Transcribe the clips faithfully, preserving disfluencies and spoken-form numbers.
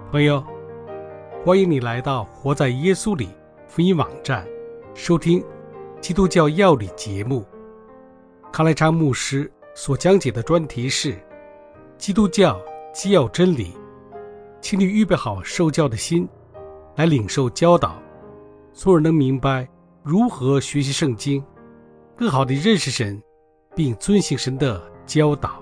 朋友，欢迎你来到活在耶稣里福音网站，收听基督教要理节目。康来昌牧师所讲解的专题是基督教基要真理，请你预备好受教的心，来领受教导，从而能明白如何学习圣经，更好地认识神，并遵行神的教导。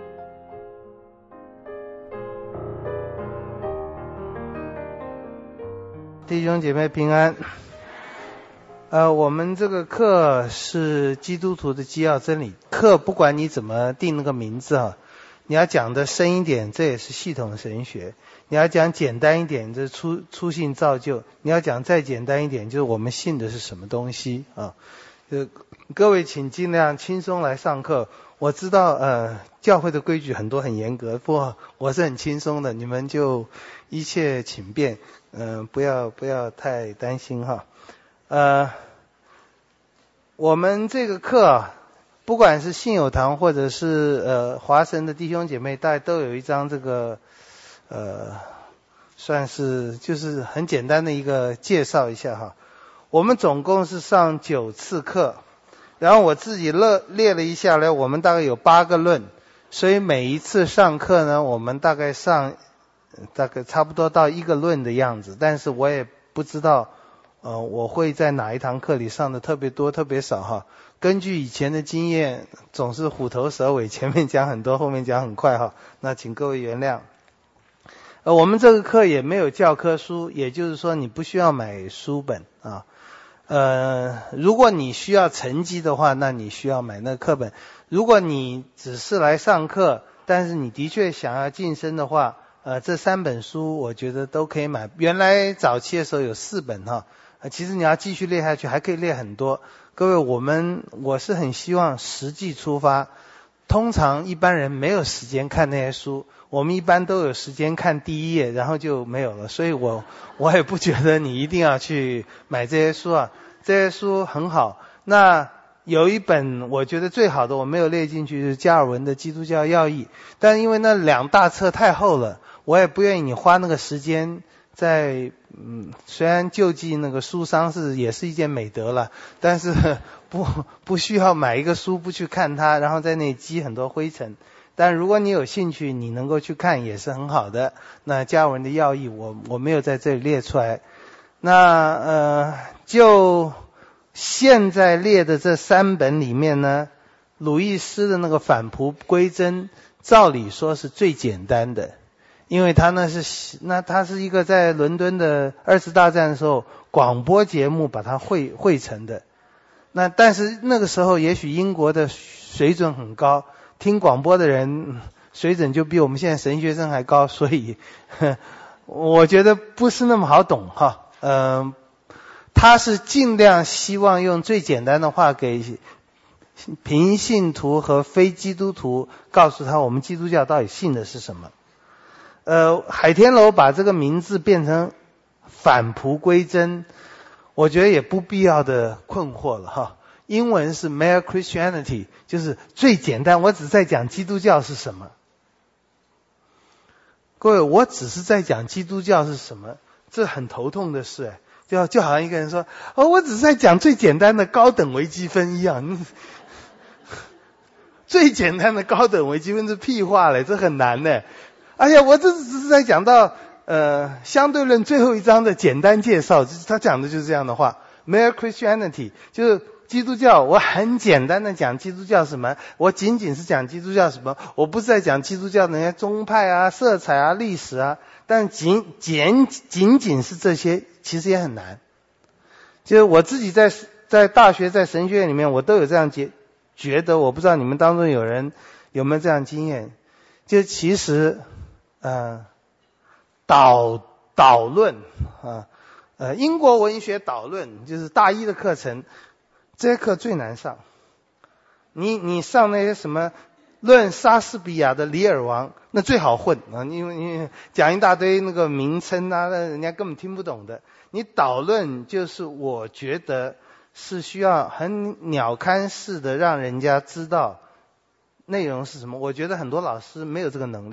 弟兄姐妹平安。呃，我们这个课是基督徒的基要真理课，不管你怎么定那个名字啊，你要讲的深一点，这也是系统神学；你要讲简单一点，这是初初信造就；你要讲再简单一点，就是我们信的是什么东西啊。就各位请尽量轻松来上课。我知道呃教会的规矩很多很严格，不过我是很轻松的，你们就一切请便，嗯、呃，不要不要太担心哈。呃，我们这个课啊，不管是信友堂或者是呃华神的弟兄姐妹，大家都有一张这个呃，算是就是很简单的一个介绍一下哈。我们总共是上九次课。然后我自己列列了一下来，我们大概有八个论，所以每一次上课呢，我们大概上大概差不多到一个论的样子，但是我也不知道呃我会在哪一堂课里上的特别多特别少哈。根据以前的经验，总是虎头蛇尾，前面讲很多，后面讲很快哈，那请各位原谅。呃我们这个课也没有教科书，也就是说你不需要买书本啊。呃，如果你需要成绩的话，那你需要买那个课本。如果你只是来上课，但是你的确想要晋升的话，呃，这三本书我觉得都可以买。原来早期的时候有四本哈，呃，其实你要继续列下去，还可以列很多。各位，我们我是很希望实际出发。通常一般人没有时间看那些书，我们一般都有时间看第一页，然后就没有了。所以我我也不觉得你一定要去买这些书啊。这些书很好，那有一本我觉得最好的我没有列进去，是加尔文的《基督教要义》，但因为那两大册太厚了，我也不愿意你花那个时间在嗯，虽然救济那个书商是也是一件美德了，但是不不需要买一个书不去看它，然后在那里积很多灰尘。但如果你有兴趣，你能够去看也是很好的。那加尔文的要义我我没有在这里列出来。那呃，就现在列的这三本里面呢，鲁易斯的那个返璞归真，照理说是最简单的，因为他那是那他是一个在伦敦的二次大战的时候广播节目把它汇汇成的。那但是那个时候也许英国的水准很高，听广播的人水准就比我们现在神学生还高，所以呵我觉得不是那么好懂哈。嗯、呃，他是尽量希望用最简单的话给平信徒和非基督徒告诉他我们基督教到底信的是什么。呃，海天楼把这个名字变成返璞归真，我觉得也不必要的困惑了哈。英文是 Mere Christianity， 就是最简单，我只在讲基督教是什么。各位，我只是在讲基督教是什么，这很头痛的事，就就好像一个人说，哦，我只是在讲最简单的高等微积分一样。最简单的高等微积分是屁话嘞，这很难的。而且我这只是在讲到呃相对论最后一章的简单介绍，他讲的就是这样的话。Mere Christianity 就是基督教，我很简单的讲基督教什么，我仅仅是讲基督教什么，我不是在讲基督教的那些宗派啊、色彩啊、历史啊，但仅仅仅仅是这些，其实也很难。就是我自己在在大学在神学院里面，我都有这样觉觉得，我不知道你们当中有人有没有这样经验，就其实呃导导论啊。呃，英国文学导论就是大一的课程，这些课最难上。你你上那些什么论莎士比亚的《李尔王》，那最好混啊，因为你讲一大堆那个名称啊，那人家根本听不懂的。你导论就是我觉得是需要很鸟瞰式的让人家知道内容是什么。我觉得很多老师没有这个能力。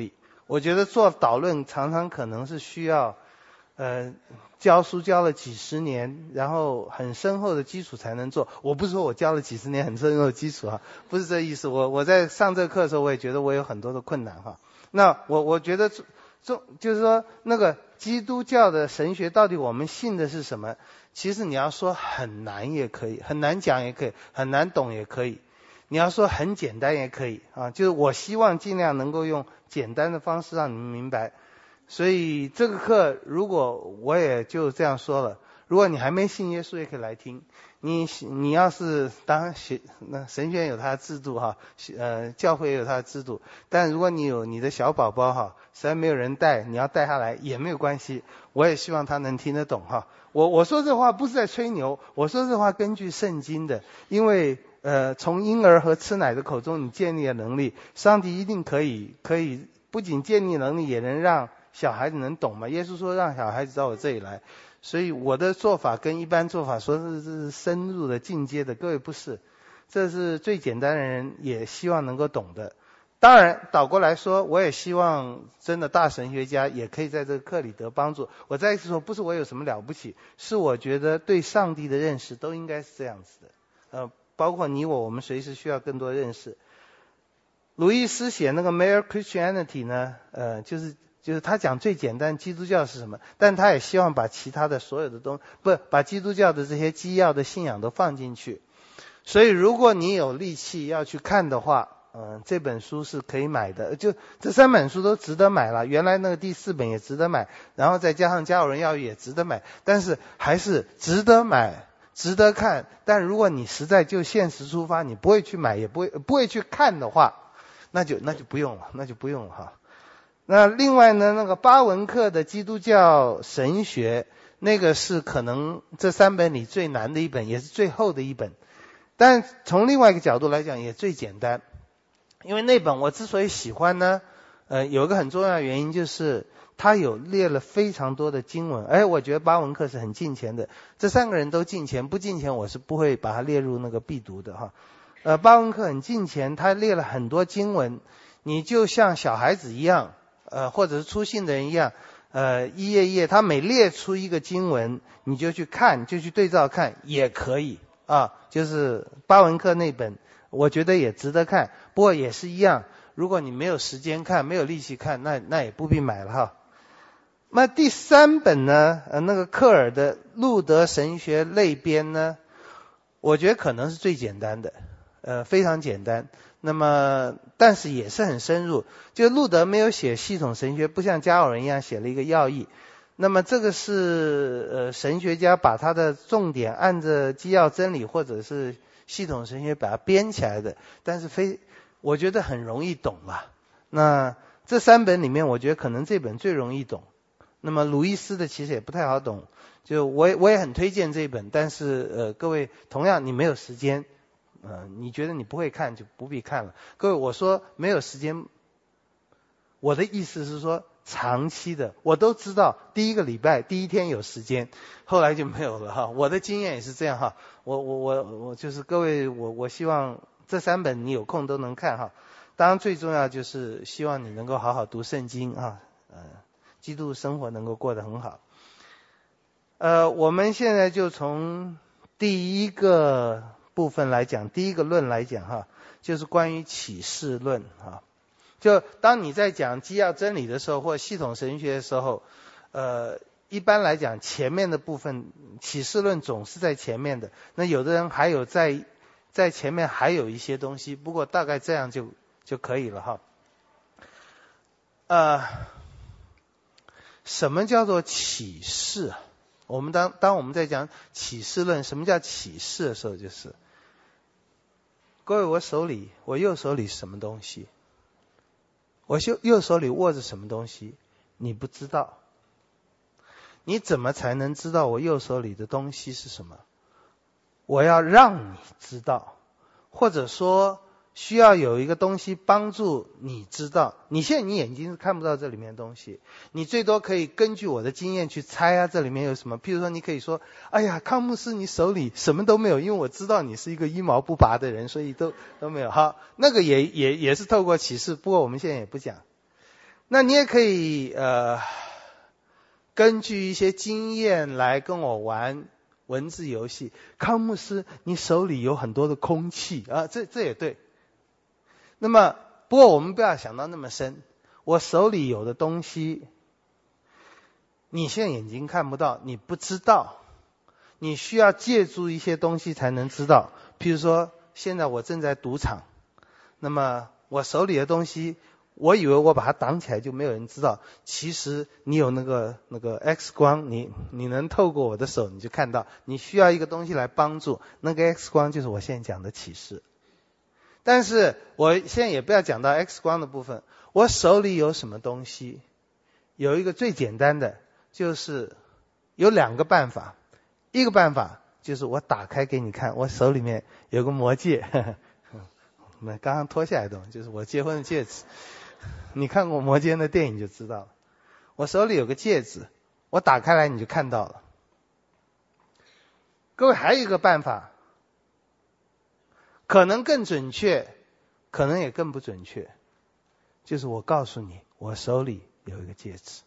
我觉得做导论常常可能是需要呃教书教了几十年，然后很深厚的基础才能做。我不是说我教了几十年很深厚的基础啊，不是这意思。我我在上这个课的时候，我也觉得我有很多的困难哈。那我我觉得中就是说那个基督教的神学到底我们信的是什么？其实你要说很难也可以，很难讲也可以，很难懂也可以。你要说很简单也可以啊，就是我希望尽量能够用简单的方式让你们明白。所以这个课如果我也就这样说了，如果你还没信耶稣也可以来听。你你要是当然学那神学院有它的制度哈，呃教会也有它的制度，但如果你有你的小宝宝哈，实在没有人带，你要带他来也没有关系，我也希望他能听得懂哈。我我说这话不是在吹牛，我说这话根据圣经的，因为呃从婴儿和吃奶的口中你建立了能力，上帝一定可以可以不仅建立能力，也能让小孩子能懂嘛。耶稣说让小孩子到我这里来。所以我的做法跟一般做法说是是深入的进阶的，各位不是，这是最简单的人也希望能够懂的。当然倒过来说，我也希望真的大神学家也可以在这个课里得帮助。我再一次说，不是我有什么了不起，是我觉得对上帝的认识都应该是这样子的。呃，包括你我，我们随时需要更多认识。鲁易斯写那个 Mere Christianity 呢，呃，就是就是他讲最简单基督教是什么，但他也希望把其他的所有的东不把基督教的这些基要的信仰都放进去。所以如果你有力气要去看的话，嗯、呃，这本书是可以买的，就这三本书都值得买了。原来那个第四本也值得买，然后再加上家有人要也值得买，但是还是值得买，值得看。但如果你实在就现实出发，你不会去买，也不会不会去看的话，那就那就不用了，那就不用了哈。那另外呢，那个巴文克的基督教神学，那个是可能这三本里最难的一本，也是最厚的一本。但从另外一个角度来讲，也最简单。因为那本我之所以喜欢呢，呃，有一个很重要的原因就是他有列了非常多的经文，而我觉得巴文克是很敬虔的。这三个人都敬虔，不敬虔我是不会把它列入那个必读的哈。呃，巴文克很敬虔，他列了很多经文，你就像小孩子一样。呃，或者是初信的人一样，呃，一页一页，他每列出一个经文，你就去看，就去对照看，也可以啊。就是巴文克那本，我觉得也值得看，不过也是一样，如果你没有时间看，没有力气看，那那也不必买了哈。那第三本呢，呃，那个克尔的路德神学类编呢，我觉得可能是最简单的，呃，非常简单。那么但是也是很深入，就路德没有写系统神学，不像加尔文一样写了一个要义。那么这个是呃神学家把他的重点按着基要真理或者是系统神学把它编起来的，但是非我觉得很容易懂啊。那这三本里面我觉得可能这本最容易懂。那么鲁伊斯的其实也不太好懂，就我也我也很推荐这本，但是呃各位同样你没有时间，呃，你觉得你不会看就不必看了。各位，我说没有时间，我的意思是说长期的，我都知道第一个礼拜第一天有时间，后来就没有了哈。我的经验也是这样哈。我我我我就是各位，我我希望这三本你有空都能看哈。当然最重要就是希望你能够好好读圣经啊，呃，基督生活能够过得很好。呃，我们现在就从第一个部分来讲，第一个论来讲哈，就是关于启示论哈。就当你在讲基要真理的时候，或系统神学的时候，呃，一般来讲前面的部分启示论总是在前面的。那有的人还有在在前面还有一些东西，不过大概这样就就可以了哈。呃，什么叫做启示？我们当当我们在讲启示论，什么叫启示的时候，就是各位，我手里我右手里什么东西？我右右手里握着什么东西？你不知道，你怎么才能知道我右手里的东西是什么？我要让你知道，或者说需要有一个东西帮助你知道。你现在你眼睛是看不到这里面的东西，你最多可以根据我的经验去猜啊，这里面有什么。譬如说你可以说，哎呀，康牧师你手里什么都没有，因为我知道你是一个一毛不拔的人，所以都都没有。好，那个也也也是透过启示，不过我们现在也不讲。 那你也可以呃，根据一些经验来跟我玩文字游戏。康牧师，你手里有很多的空气啊，这这也对。那么，不过我们不要想到那么深。我手里有的东西，你现在眼睛看不到，你不知道，你需要借助一些东西才能知道。譬如说，现在我正在赌场，那么我手里的东西，我以为我把它挡起来就没有人知道，其实你有那个那个 X 光，你你能透过我的手你就看到，你需要一个东西来帮助，那个 X 光就是我现在讲的启示。但是我现在也不要讲到 X 光的部分，我手里有什么东西，有一个最简单的，就是有两个办法。一个办法就是我打开给你看，我手里面有个魔戒，呵呵我们刚刚脱下来的东西，就是我结婚的戒指。你看过魔戒的电影就知道了。我手里有个戒指，我打开来你就看到了。各位还有一个办法，可能更准确，可能也更不准确，就是我告诉你，我手里有一个戒指。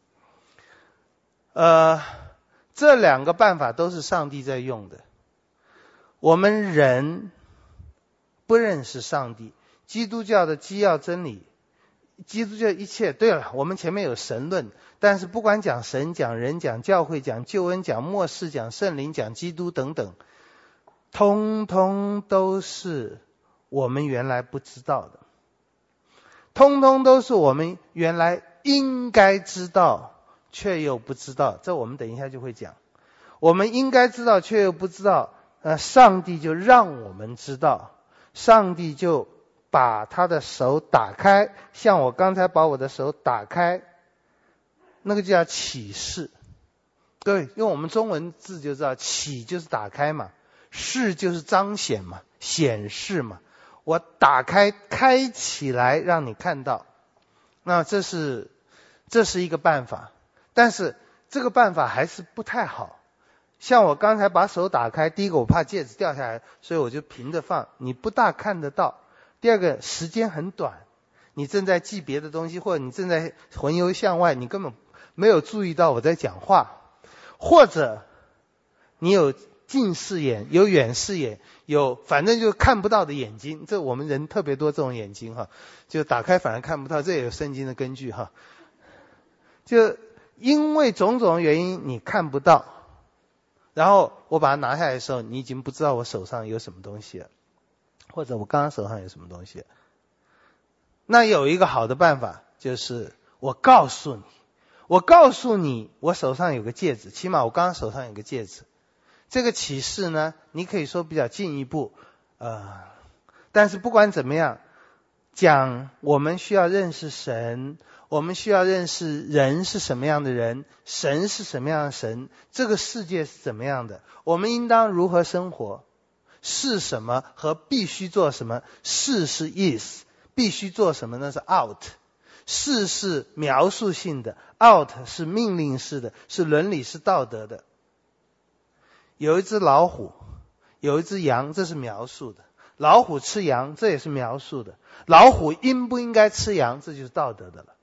呃，这两个办法都是上帝在用的。我们人不认识上帝，基督教的基要真理，基督教一切，对了，我们前面有神论，但是不管讲神、讲人、讲教会、讲救恩、讲末世、讲圣灵、讲基督等等，通通都是我们原来不知道的，通通都是我们原来应该知道却又不知道，这我们等一下就会讲。我们应该知道却又不知道，呃，上帝就让我们知道，上帝就把他的手打开，像我刚才把我的手打开，那个叫启示。对，用我们中文字就知道，启就是打开嘛，示就是彰显嘛，显示嘛。我打开，开起来让你看到，那这是这是一个办法，但是这个办法还是不太好。像我刚才把手打开，第一个我怕戒指掉下来，所以我就平着放，你不大看得到。第二个时间很短，你正在记别的东西，或者你正在魂游向外，你根本没有注意到我在讲话。或者你有近视眼，有远视眼，有反正就看不到的眼睛，这我们人特别多这种眼睛哈，就打开反而看不到，这也有圣经的根据哈。就因为种种原因你看不到，然后我把它拿下来的时候，你已经不知道我手上有什么东西了，或者我刚刚手上有什么东西了。那有一个好的办法，就是我告诉你，我告诉你我手上有个戒指，起码我刚刚手上有个戒指。这个启示呢，你可以说比较进一步，呃，但是不管怎么样，讲我们需要认识神，我们需要认识人是什么样的人，神是什么样的神，这个世界是怎么样的，我们应当如何生活，是什么和必须做什么，是是 is， 必须做什么呢是 out， 是是描述性的， out 是命令式的，是伦理是道德的。有一只老虎，有一只羊，这是描述的。老虎吃羊，这也是描述的。老虎应不应该吃羊，这就是道德的了。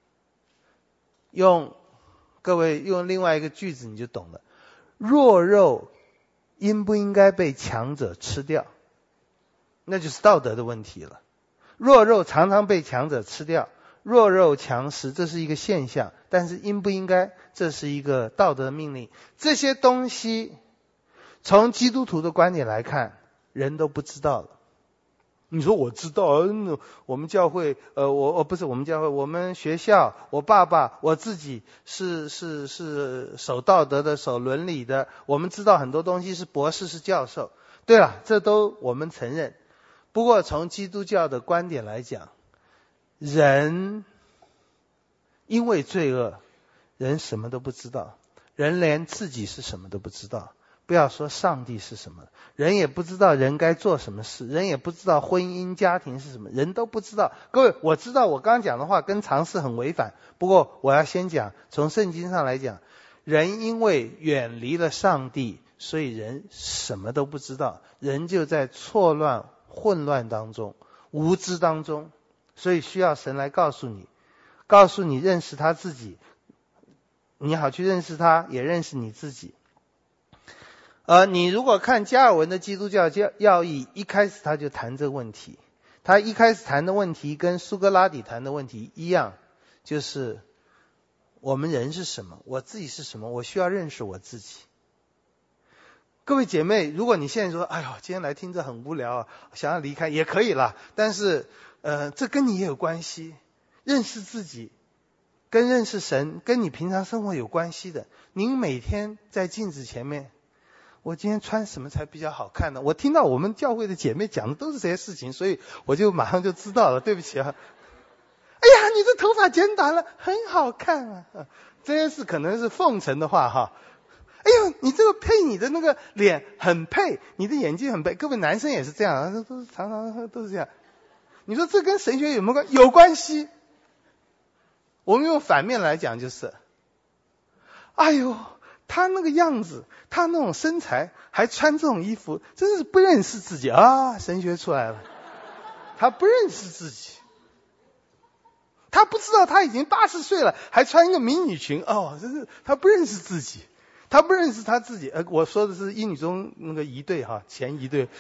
用各位用另外一个句子你就懂了。弱肉应不应该被强者吃掉，那就是道德的问题了。弱肉常常被强者吃掉，弱肉强食，这是一个现象，但是应不应该，这是一个道德命令。这些东西从基督徒的观点来看，人都不知道了。你说我知道，嗯、我们教会，呃，我我不是我们教会，我们学校，我爸爸，我自己是是是守道德的，守伦理的，我们知道很多东西，是博士，是教授。对了，这都我们承认。不过从基督教的观点来讲，人因为罪恶，人什么都不知道，人连自己是什么都不知道。不要说上帝是什么，人也不知道人该做什么事，人也不知道婚姻家庭是什么，人都不知道。各位，我知道我刚刚讲的话跟常识很违反，不过我要先讲，从圣经上来讲，人因为远离了上帝，所以人什么都不知道，人就在错乱混乱当中，无知当中，所以需要神来告诉你， 告诉你认识他自己，你好去认识他，也认识你自己。呃，你如果看加尔文的基督教要义，一开始他就谈这个问题。他一开始谈的问题跟苏格拉底谈的问题一样，就是我们人是什么，我自己是什么，我需要认识我自己。各位姐妹，如果你现在说，哎呦，今天来听这很无聊啊，想要离开也可以啦，但是呃，这跟你也有关系。认识自己跟认识神跟你平常生活有关系的。您每天在镜子前面，我今天穿什么才比较好看呢？我听到我们教会的姐妹讲的都是这些事情，所以我就马上就知道了，对不起啊。哎呀，你这头发剪短了，很好看啊！这件事可能是奉承的话哈。哎呦，你这个配你的那个脸很配，你的眼睛很配。各位男生也是这样，都都常常都是这样。你说这跟神学有没有关？有关系。我们用反面来讲就是，哎呦，他那个样子，他那种身材，还穿这种衣服，真是不认识自己啊！神学出来了，他不认识自己。他不知道他已经八十岁了，还穿一个迷你裙哦，真是他不认识自己，他不认识他自己。呃，我说的是一女中那个一对哈，前一对，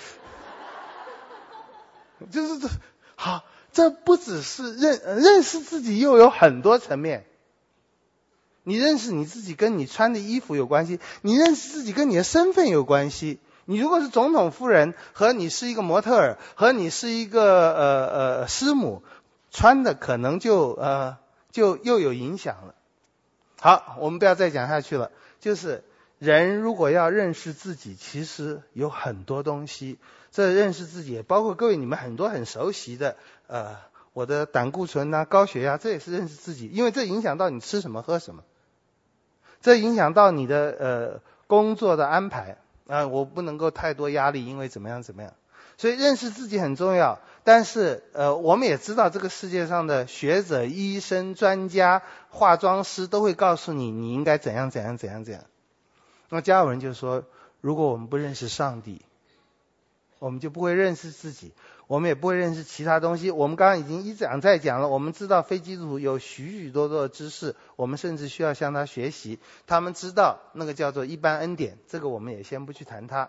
就是这好，这不只是认认识自己，又有很多层面。你认识你自己，跟你穿的衣服有关系；你认识自己，跟你的身份有关系。你如果是总统夫人，和你是一个模特儿，和你是一个呃呃师母。穿的可能就呃就又有影响了。好，我们不要再讲下去了。就是人如果要认识自己，其实有很多东西。这认识自己也包括各位你们很多很熟悉的呃我的胆固醇啊、高血压，这也是认识自己，因为这影响到你吃什么喝什么，这影响到你的呃工作的安排啊、呃，我不能够太多压力，因为怎么样怎么样。所以认识自己很重要，但是呃，我们也知道这个世界上的学者、医生、专家、化妆师都会告诉你，你应该怎样怎样怎样怎样。那加尔文就说，如果我们不认识上帝，我们就不会认识自己，我们也不会认识其他东西。我们刚刚已经一讲再讲了，我们知道非基督徒有许许多多的知识，我们甚至需要向他学习。他们知道那个叫做一般恩典，这个我们也先不去谈它。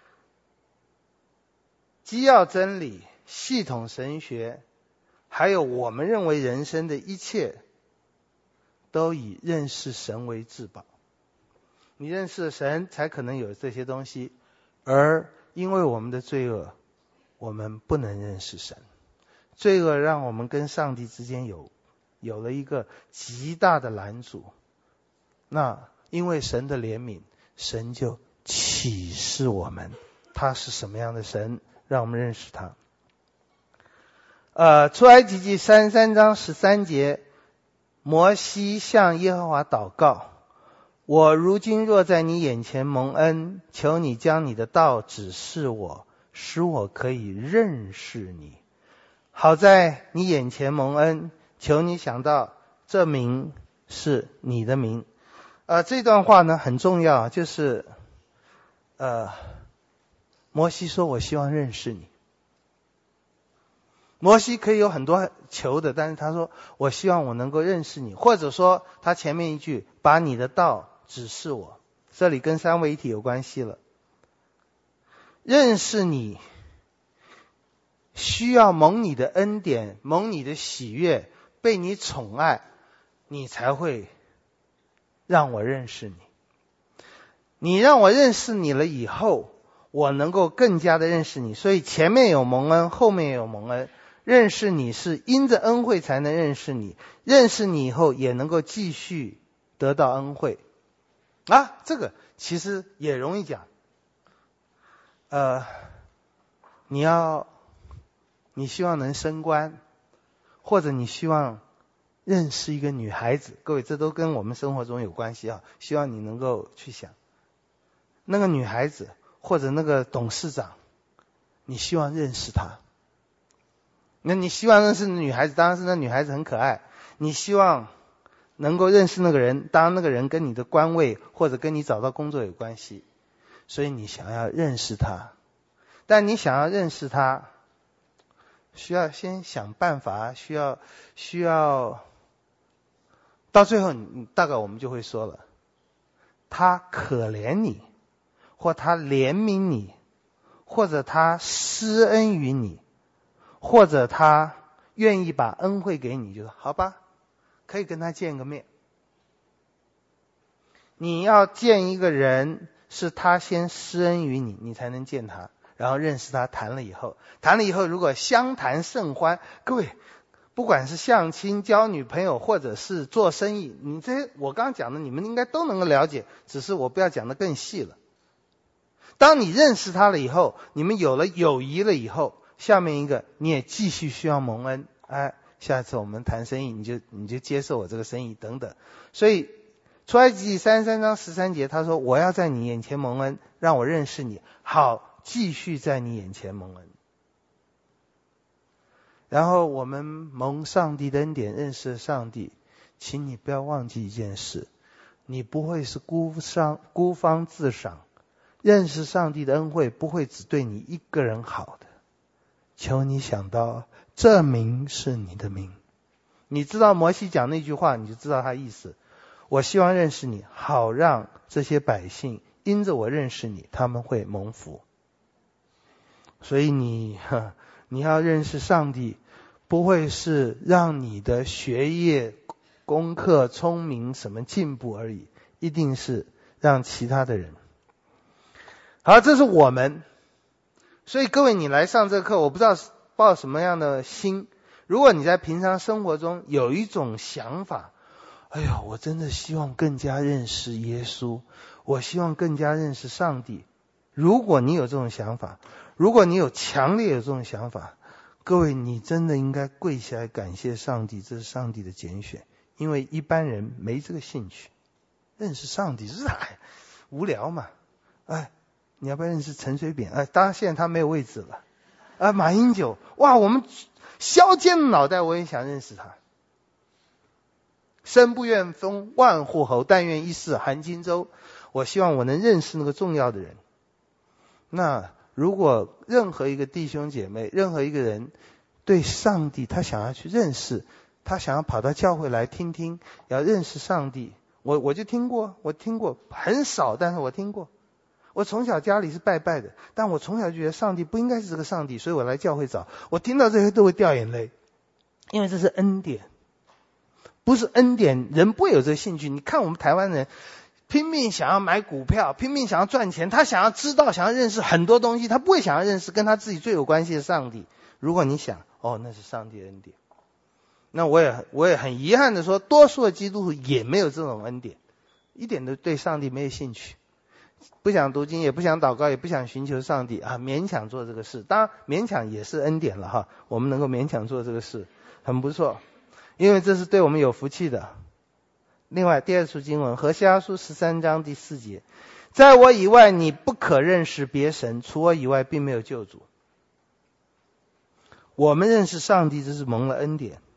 基要真理、系统神学，还有我们认为人生的一切，都以认识神为至宝。你认识神，才可能有这些东西。而因为我们的罪恶，我们不能认识神。罪恶让我们跟上帝之间有有了一个极大的拦阻。那因为神的怜悯，神就启示我们，他是什么样的神。让我们认识他。呃，出埃及记三十三章十三节，摩西向耶和华祷告：我如今若在你眼前蒙恩，求你将你的道指示我，使我可以认识你。好在你眼前蒙恩，求你想到这名是你的名。呃，这段话呢很重要，就是呃。摩西说我希望认识你。摩西可以有很多求的，但是他说我希望我能够认识你，或者说他前面一句把你的道指示我，这里跟三位一体有关系了。认识你需要蒙你的恩典，蒙你的喜悦，被你宠爱，你才会让我认识你。你让我认识你了以后，我能够更加的认识你。所以前面有蒙恩，后面也有蒙恩。认识你是因着恩惠才能认识你，认识你以后也能够继续得到恩惠啊。这个其实也容易讲。呃，你要你希望能升官，或者你希望认识一个女孩子，各位这都跟我们生活中有关系啊。希望你能够去想那个女孩子或者那个董事长，你希望认识她。那你希望认识女孩子，当然是那女孩子很可爱。你希望能够认识那个人，当然那个人跟你的官位或者跟你找到工作有关系，所以你想要认识他。但你想要认识他，需要先想办法，需要需要到最后大概我们就会说了，他可怜你，或他怜悯你，或者他施恩于你，或者他愿意把恩惠给你，就说好吧，可以跟他见个面。你要见一个人，是他先施恩于你，你才能见他，然后认识他，谈了以后，谈了以后如果相谈甚欢，各位不管是相亲、交女朋友，或者是做生意，你这些我刚刚讲的你们应该都能够了解，只是我不要讲得更细了。当你认识他了以后，你们有了友谊了以后，下面一个你也继续需要蒙恩，哎，下次我们谈生意，你就你就接受我这个生意等等。所以出埃及记三十三章十三节他说，我要在你眼前蒙恩，让我认识你，好继续在你眼前蒙恩。然后我们蒙上帝的恩典，认识上帝，请你不要忘记一件事，你不会是孤芳孤芳自赏，认识上帝的恩惠不会只对你一个人好的。求你想到这名是你的名，你知道摩西讲那句话，你就知道他意思，我希望认识你，好让这些百姓因着我认识你，他们会蒙福。所以你你要认识上帝，不会是让你的学业、功课、聪明什么进步而已，一定是让其他的人。好，这是我们。所以各位你来上这课，我不知道抱什么样的心。如果你在平常生活中有一种想法，哎呀，我真的希望更加认识耶稣，我希望更加认识上帝。如果你有这种想法，如果你有强烈有这种想法，各位你真的应该跪下来感谢上帝，这是上帝的拣选，因为一般人没这个兴趣。认识上帝是哎无聊嘛，哎，你要不要认识陈水扁？哎，当然现在他没有位置了。啊，马英九，哇，我们削尖脑袋我也想认识他。生不愿封万户侯，但愿一试韩荆州。我希望我能认识那个重要的人。那如果任何一个弟兄姐妹，任何一个人对上帝他想要去认识，他想要跑到教会来听听，要认识上帝，我我就听过，我听过很少，但是我听过。我从小家里是拜拜的，但我从小就觉得上帝不应该是这个上帝，所以我来教会找。我听到这些都会掉眼泪，因为这是恩典，不是恩典人不会有这个兴趣。你看我们台湾人拼命想要买股票，拼命想要赚钱，他想要知道，想要认识很多东西，他不会想要认识跟他自己最有关系的上帝。如果你想，哦，那是上帝的恩典，那我也我也很遗憾的说，多数的基督徒也没有这种恩典，一点都对上帝没有兴趣，不想读经，也不想祷告，也不想寻求上帝啊，勉强做这个事。当然勉强也是恩典了哈，我们能够勉强做这个事很不错，因为这是对我们有福气的。另外第二处经文，何西阿书十三章第四节，在我以外你不可认识别神，除我以外并没有救主。我们认识上帝，这是蒙了恩典，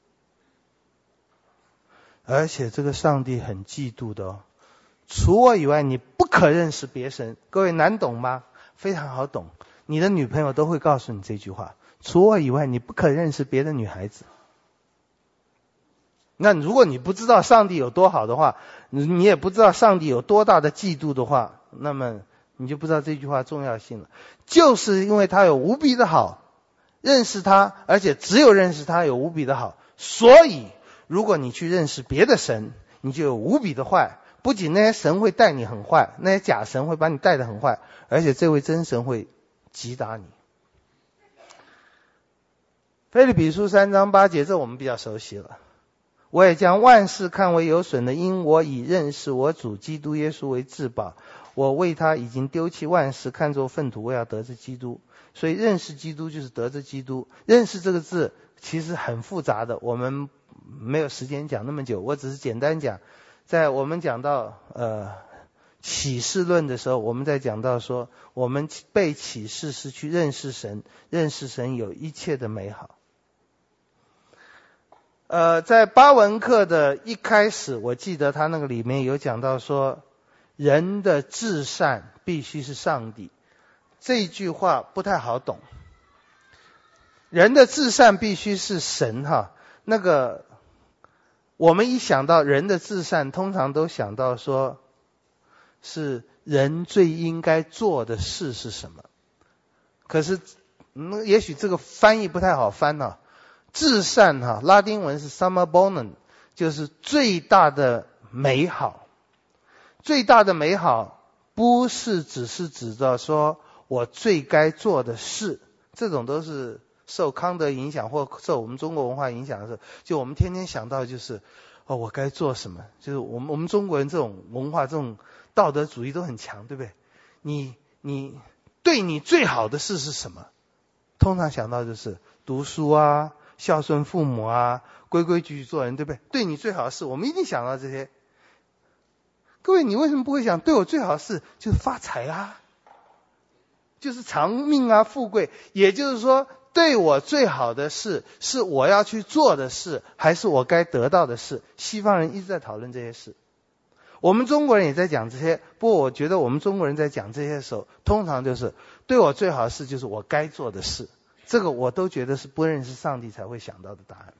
而且这个上帝很嫉妒的哦，除我以外你不可认识别神。各位难懂吗？非常好懂，你的女朋友都会告诉你这句话，除我以外你不可认识别的女孩子。那如果你不知道上帝有多好的话，你也不知道上帝有多大的嫉妒的话，那么你就不知道这句话重要性了。就是因为他有无比的好，认识他，而且只有认识他有无比的好，所以如果你去认识别的神，你就有无比的坏。不仅那些神会带你很坏，那些假神会把你带得很坏，而且这位真神会击打你。腓立比书三章八节，这我们比较熟悉了。我也将万事看为有损的，因我以认识我主基督耶稣为至宝。我为他已经丢弃万事，看作粪土，我要得着基督。所以认识基督就是得着基督。认识这个字其实很复杂的，我们没有时间讲那么久，我只是简单讲。在我们讲到呃启示论的时候，我们在讲到说，我们被启示是去认识神，认识神有一切的美好。呃，在巴文课的一开始，我记得他那个里面有讲到说，人的至善必须是上帝。这一句话不太好懂。人的至善必须是神哈，那个我们一想到人的至善，通常都想到说是人最应该做的事是什么。可是嗯，也许这个翻译不太好翻啊。至善哈、啊，拉丁文是 summa bonum， 就是最大的美好。最大的美好不是只是指着说我最该做的事，这种都是受康德影响或受我们中国文化影响的时候，就我们天天想到就是哦，我该做什么，就是我们我们中国人这种文化这种道德主义都很强，对不对？你你对你最好的事是什么？通常想到就是读书啊，孝顺父母啊，规规矩矩做人，对不对？对你最好的事，我们一定想到这些。各位，你为什么不会想对我最好的事就是发财啊，就是长命啊，富贵？也就是说，对我最好的事是我要去做的事，还是我该得到的事？西方人一直在讨论这些事，我们中国人也在讲这些。不过我觉得我们中国人在讲这些的时候，通常就是对我最好的事就是我该做的事。这个我都觉得是不认识上帝才会想到的答案。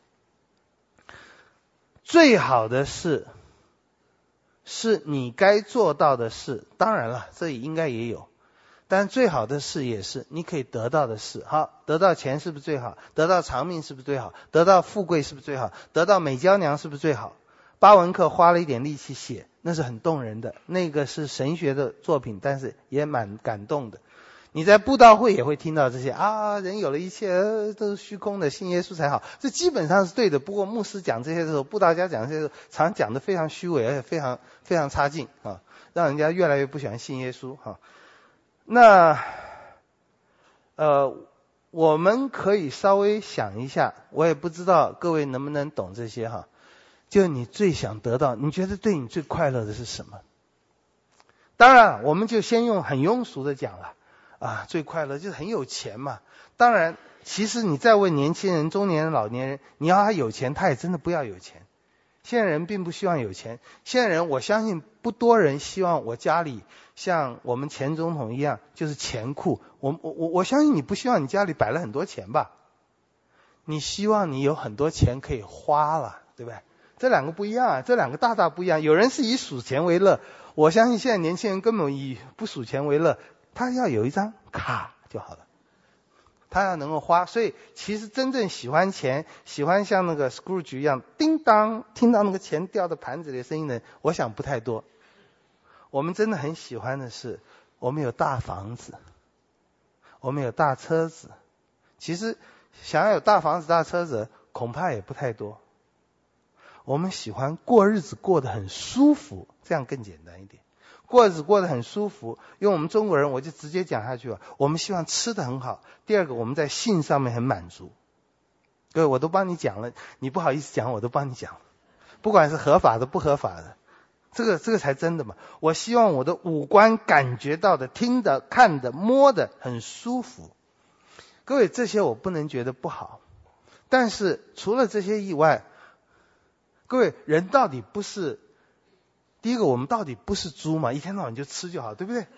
最好的事是你该做到的事，当然了，这里应该也有，但最好的事也是你可以得到的事。好，得到钱是不是最好？得到长命是不是最好？得到富贵是不是最好？得到美娇娘是不是最好？巴文克花了一点力气写，那是很动人的，那个是神学的作品，但是也蛮感动的。你在布道会也会听到这些啊，人有了一切、呃、都是虚空的，信耶稣才好，这基本上是对的。不过牧师讲这些的时候，布道家讲这些的时候，常讲的非常虚伪，而且非常非常差劲啊，让人家越来越不喜欢信耶稣哈、啊。那呃，我们可以稍微想一下，我也不知道各位能不能懂这些哈、啊。就你最想得到，你觉得对你最快乐的是什么？当然，我们就先用很庸俗的讲了。啊，最快乐就是很有钱嘛。当然，其实你再问年轻人、中年人、老年人，你要他有钱，他也真的不要有钱。现在人并不希望有钱，现在人我相信不多人希望我家里像我们前总统一样，就是钱库。我我我我相信你不希望你家里摆了很多钱吧？你希望你有很多钱可以花了，对不对？这两个不一样啊，这两个大大不一样。有人是以数钱为乐，我相信现在年轻人根本以不数钱为乐。他要有一张卡就好了，他要能够花。所以其实真正喜欢钱，喜欢像那个 Scrooge 一样叮当听到那个钱掉到盘子里的声音的人，我想不太多。我们真的很喜欢的是我们有大房子，我们有大车子。其实想要有大房子大车子恐怕也不太多。我们喜欢过日子过得很舒服，这样更简单一点。过日子过得很舒服，用我们中国人我就直接讲下去了，我们希望吃得很好。第二个，我们在性上面很满足。各位，我都帮你讲了，你不好意思讲，我都帮你讲了，不管是合法的不合法的，这个这个才真的嘛。我希望我的五官感觉到的、听的、看的、摸的很舒服。各位，这些我不能觉得不好，但是除了这些以外，各位，人到底不是第一个，我们到底不是猪嘛？一天到晚就吃就好，对不对？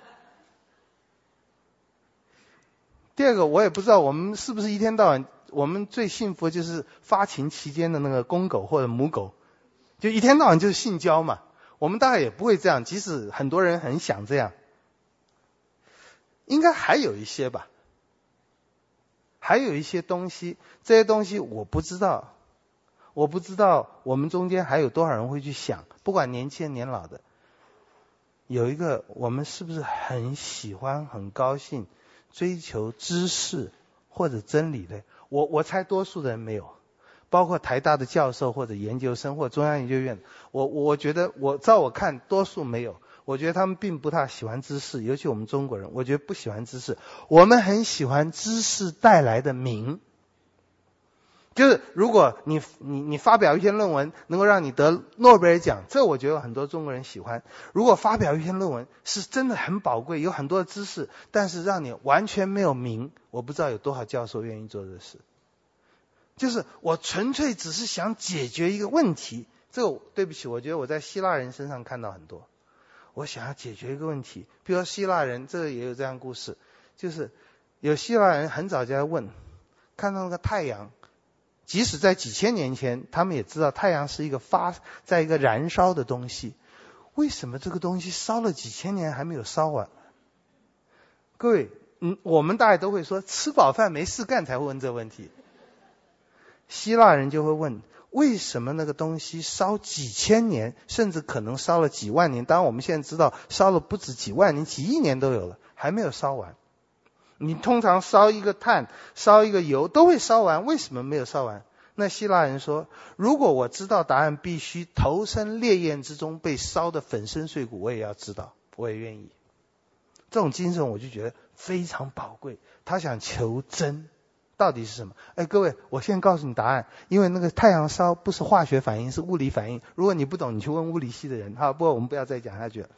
第二个，我也不知道我们是不是一天到晚，我们最幸福就是发情期间的那个公狗或者母狗，就一天到晚就是性交嘛。我们大概也不会这样，即使很多人很想这样，应该还有一些吧，还有一些东西，这些东西我不知道。我不知道我们中间还有多少人会去想，不管年轻人年老的，有一个我们是不是很喜欢很高兴追求知识或者真理的？我我猜多数的人没有，包括台大的教授或者研究生或中央研究院，我我觉得我照我看多数没有。我觉得他们并不太喜欢知识，尤其我们中国人，我觉得不喜欢知识。我们很喜欢知识带来的名。就是如果你你你发表一篇论文能够让你得诺贝尔奖，这我觉得很多中国人喜欢。如果发表一篇论文是真的很宝贵，有很多的知识，但是让你完全没有名，我不知道有多少教授愿意做这事。就是我纯粹只是想解决一个问题，这个对不起，我觉得我在希腊人身上看到很多。我想要解决一个问题，比如说希腊人，这个也有这样故事，就是有希腊人很早就在问，看到那个太阳即使在几千年前，他们也知道太阳是一个发在一个燃烧的东西。为什么这个东西烧了几千年还没有烧完？各位，嗯，我们大家都会说吃饱饭没事干才会问这个问题。希腊人就会问，为什么那个东西烧几千年，甚至可能烧了几万年？当然我们现在知道烧了不止几万年，几亿年都有了，还没有烧完。你通常烧一个碳，烧一个油都会烧完，为什么没有烧完？那希腊人说，如果我知道答案，必须投身烈焰之中，被烧得粉身碎骨，我也要知道，我也愿意。这种精神我就觉得非常宝贵。他想求真，到底是什么？哎，各位，我现在告诉你答案，因为那个太阳烧不是化学反应，是物理反应。如果你不懂，你去问物理系的人。好，不过我们不要再讲下去了。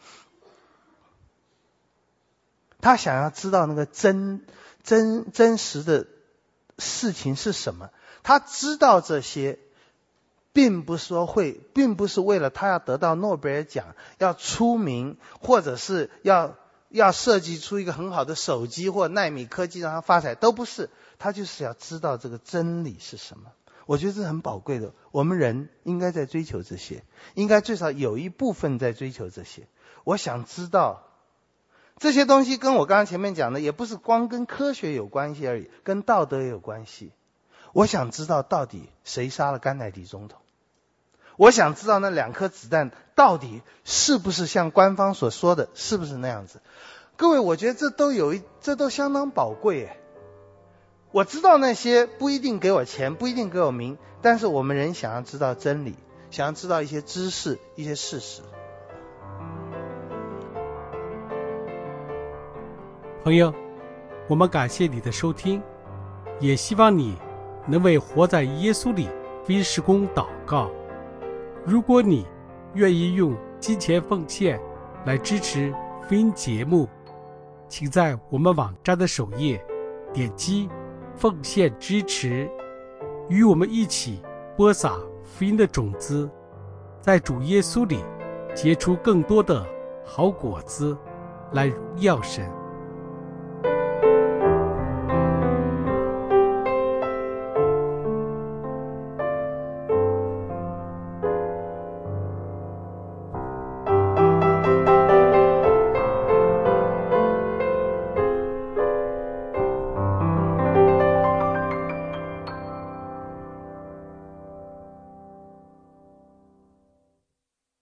他想要知道那个真真真实的事情是什么。他知道这些，并不是说会，并不是为了他要得到诺贝尔奖，要出名，或者是要要设计出一个很好的手机或奈米科技让他发财，都不是。他就是要知道这个真理是什么。我觉得这是很宝贵的。我们人应该在追求这些，应该最少有一部分在追求这些。我想知道这些东西，跟我刚刚前面讲的也不是光跟科学有关系而已，跟道德也有关系。我想知道到底谁杀了甘乃迪总统，我想知道那两颗子弹到底是不是像官方所说的，是不是那样子。各位，我觉得这都有一这都相当宝贵耶。我知道那些不一定给我钱，不一定给我名，但是我们人想要知道真理，想要知道一些知识，一些事实。 朋友，我们感谢你的收听，也希望你能为活在耶稣里福音事工祷告。如果你愿意用金钱奉献来支持福音节目，请在我们网站的首页点击奉献支持，与我们一起播撒福音的种子，在主耶稣里结出更多的好果子，来荣耀神。